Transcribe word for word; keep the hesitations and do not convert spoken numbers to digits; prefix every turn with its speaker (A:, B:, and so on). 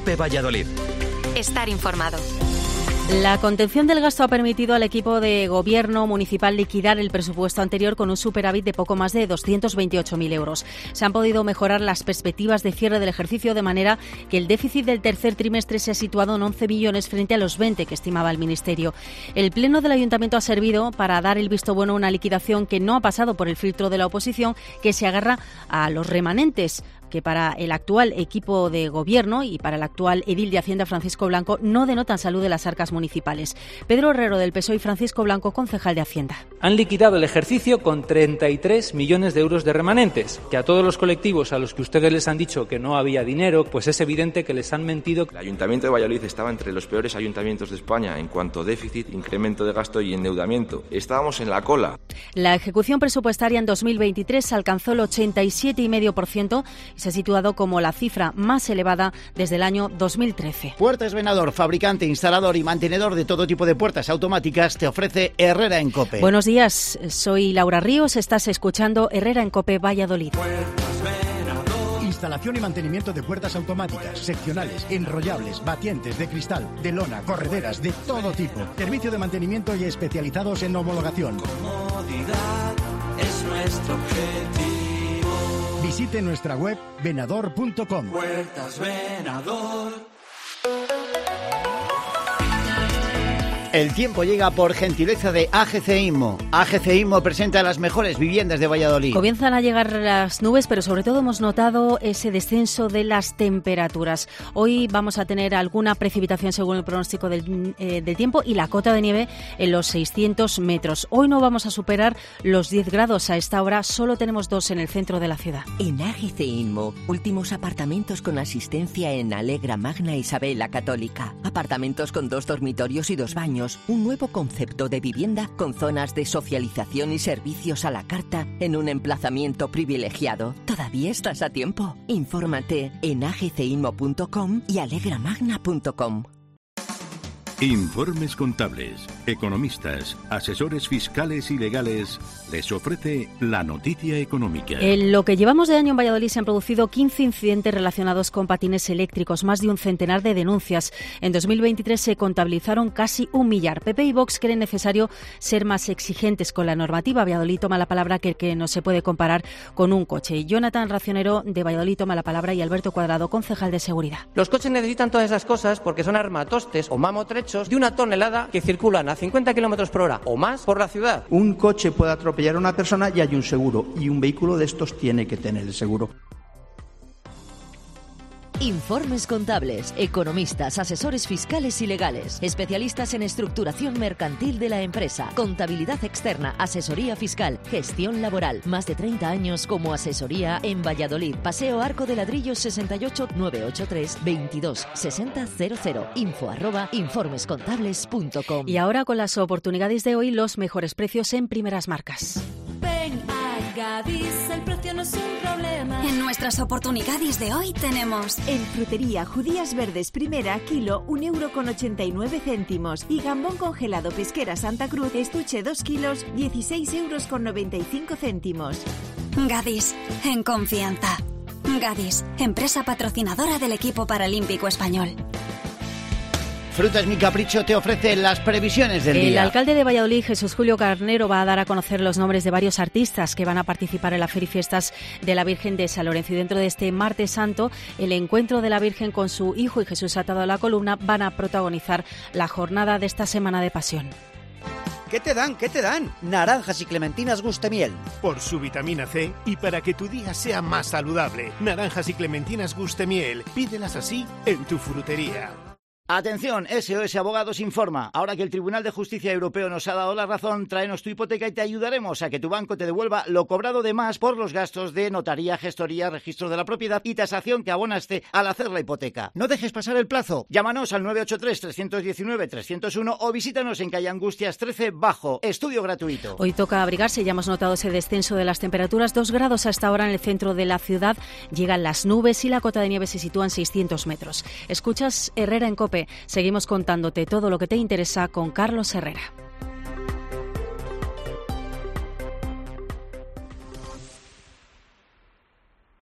A: COPE Valladolid.
B: Estar informado.
C: La contención del gasto ha permitido al equipo de gobierno municipal liquidar el presupuesto anterior con un superávit de poco más de doscientos veintiocho mil euros. Se han podido mejorar las perspectivas de cierre del ejercicio de manera que el déficit del tercer trimestre se ha situado en once millones frente a los veinte que estimaba el Ministerio. El Pleno del Ayuntamiento ha servido para dar el visto bueno a una liquidación que no ha pasado por el filtro de la oposición, que se agarra a los remanentes, que para el actual equipo de gobierno y para el actual edil de Hacienda, Francisco Blanco, no denotan salud de las arcas municipales. Pedro Herrero, del P S O E, y Francisco Blanco, concejal de Hacienda.
D: Han liquidado el ejercicio con treinta y tres millones de euros de remanentes, que a todos los colectivos a los que ustedes les han dicho que no había dinero, pues es evidente que les han mentido.
E: El Ayuntamiento de Valladolid estaba entre los peores ayuntamientos de España en cuanto a déficit, incremento de gasto y endeudamiento. Estábamos en la cola.
C: La ejecución presupuestaria en dos mil veintitrés alcanzó el ochenta y siete coma cinco por ciento y se ha situado como la cifra más elevada desde el año dos mil trece.
F: Puertas Venador, fabricante, instalador y mantenedor de todo tipo de puertas automáticas, te ofrece Herrera en COPE.
C: Buenos días, soy Laura Ríos, estás escuchando Herrera en COPE Valladolid.
G: Instalación y mantenimiento de puertas automáticas, seccionales, enrollables, batientes, de cristal, de lona, correderas, de todo tipo. Servicio de mantenimiento y especializados en homologación.
H: Comodidad es nuestro objetivo.
G: Visite nuestra web venador punto com.
H: Puertas Venador.
F: El tiempo llega por gentileza de A G C Inmo. A G C Inmo presenta las mejores viviendas de Valladolid.
C: Comienzan a llegar las nubes, pero sobre todo hemos notado ese descenso de las temperaturas. Hoy vamos a tener alguna precipitación según el pronóstico del, eh, del tiempo y la cota de nieve en los seiscientos metros. Hoy no vamos a superar los diez grados. A esta hora solo tenemos dos en el centro de la ciudad.
I: En A G C Inmo, últimos apartamentos con asistencia en Alegra Magna Isabel la Católica. Apartamentos con dos dormitorios y dos baños. Un nuevo concepto de vivienda con zonas de socialización y servicios a la carta en un emplazamiento privilegiado. Todavía estás a tiempo. Infórmate en a g c inmo punto com y alegra magna punto com.
J: Informes contables, economistas, asesores fiscales y legales les ofrece la noticia económica.
C: En lo que llevamos de año en Valladolid se han producido quince incidentes relacionados con patines eléctricos, más de un centenar de denuncias. En dos mil veintitrés se contabilizaron casi un millar. P P y Vox creen necesario ser más exigentes con la normativa. Valladolid toma la palabra que, que no se puede comparar con un coche. Jonathan Racionero, de Valladolid, toma la palabra, y Alberto Cuadrado, concejal de Seguridad.
K: Los coches necesitan todas esas cosas porque son armatostes o mamotrechos de una tonelada que circulan a cincuenta kilómetros por hora o más por la ciudad.
L: Un coche puede atropellar a una persona y hay un seguro, y un vehículo de estos tiene que tener el seguro.
M: Informes contables, economistas, asesores fiscales y legales, especialistas en estructuración mercantil de la empresa, contabilidad externa, asesoría fiscal, gestión laboral. Más de treinta años como asesoría en Valladolid. Paseo Arco de Ladrillos sesenta y ocho, nueve ocho tres, veintidós sesenta cero cero. Info arroba informes contables punto com.
C: Y ahora, con las oportunidades de hoy, los mejores precios en primeras marcas.
N: Ven a Gadis, el precio no es un problema.
B: En nuestras oportunidades de hoy tenemos...
O: En frutería, judías verdes primera, kilo, un euro con ochenta y nueve céntimos. Y gambón congelado pesquera Santa Cruz, estuche dos kilos, dieciséis euros con noventa y cinco céntimos.
B: Gadis, en confianza. Gadis, empresa patrocinadora del equipo paralímpico español.
F: Frutas Mi Capricho te ofrece las previsiones del
C: El
F: día.
C: El alcalde de Valladolid, Jesús Julio Carnero, va a dar a conocer los nombres de varios artistas que van a participar en la Feria y Fiestas de la Virgen de San Lorenzo. Y dentro de este Martes Santo, el encuentro de la Virgen con su hijo y Jesús atado a la columna van a protagonizar la jornada de esta Semana de Pasión.
P: ¿Qué te dan? ¿Qué te dan? Naranjas y clementinas Gustemiel.
Q: Por su vitamina C y para que tu día sea más saludable. Naranjas y clementinas Gustemiel. Pídelas así en tu frutería.
F: Atención, S O S Abogados informa. Ahora que el Tribunal de Justicia Europeo nos ha dado la razón, tráenos tu hipoteca y te ayudaremos a que tu banco te devuelva lo cobrado de más por los gastos de notaría, gestoría, registro de la propiedad y tasación que abonaste al hacer la hipoteca. No dejes pasar el plazo. Llámanos al nueve ocho tres, tres uno nueve, tres cero uno o visítanos en calle Angustias trece Bajo. Estudio gratuito.
C: Hoy toca abrigarse, ya hemos notado ese descenso de las temperaturas. Dos grados hasta ahora en el centro de la ciudad. Llegan las nubes y la cota de nieve se sitúa en seiscientos metros. Escuchas Herrera en COPE. Seguimos contándote todo lo que te interesa con Carlos Herrera.